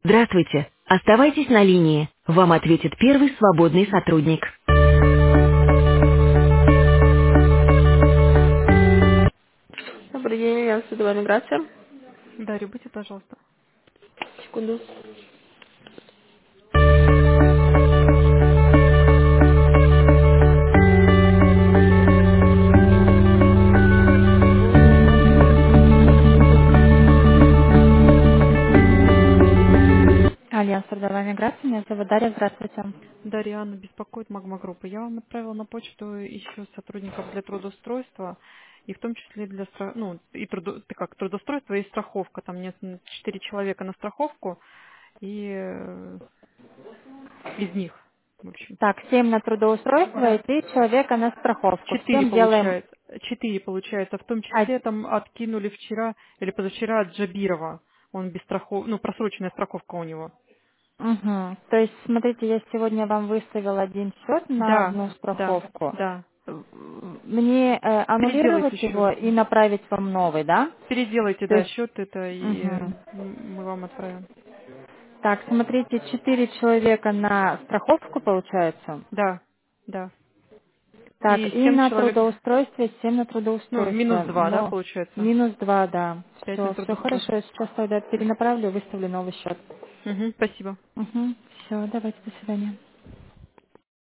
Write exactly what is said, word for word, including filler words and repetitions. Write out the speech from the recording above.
Здравствуйте. Оставайтесь на линии. Вам ответит первый свободный сотрудник. Добрый день, я Судова миграция. Дарью, будьте, пожалуйста. Секунду. Альянс трудовая миграция, меня зовут Дарья, здравствуйте. Дарья Анна беспокоит Магма Группа. Я вам отправила на почту еще сотрудников для трудоустройства, и в том числе для стра- ну, и трудо- ты как трудоустройство и страховка. Там нет четыре человека на страховку, и э, из них, в общем. Так, семь на трудоустройство и Да. три человека на страховку. Четыре Всем делаем получается. Четыре получается. В том од- числе там откинули вчера или позавчера от Джабирова. Он без страховки, ну, просроченная страховка у него. Мгм. То есть, смотрите, я сегодня вам выставил один счет на Да, одну да, страховку. да. Мне э, Переделайте аннулировать счет. его и направить вам новый, да? Переделайте, То да, есть, счет это, и э, мгм. м, мы вам отправим. Так, смотрите, четыре человека на страховку получается. Да, да. Так, И и семь на человек, трудоустройстве, семь на ну, минус трудоустройство. два, да, Но получается? минус два, да. Пять на Все, все хорошо. трудоустройство. Я сейчас тогда перенаправлю, выставлю новый счет. Угу, спасибо. Угу. Все, давайте, до свидания.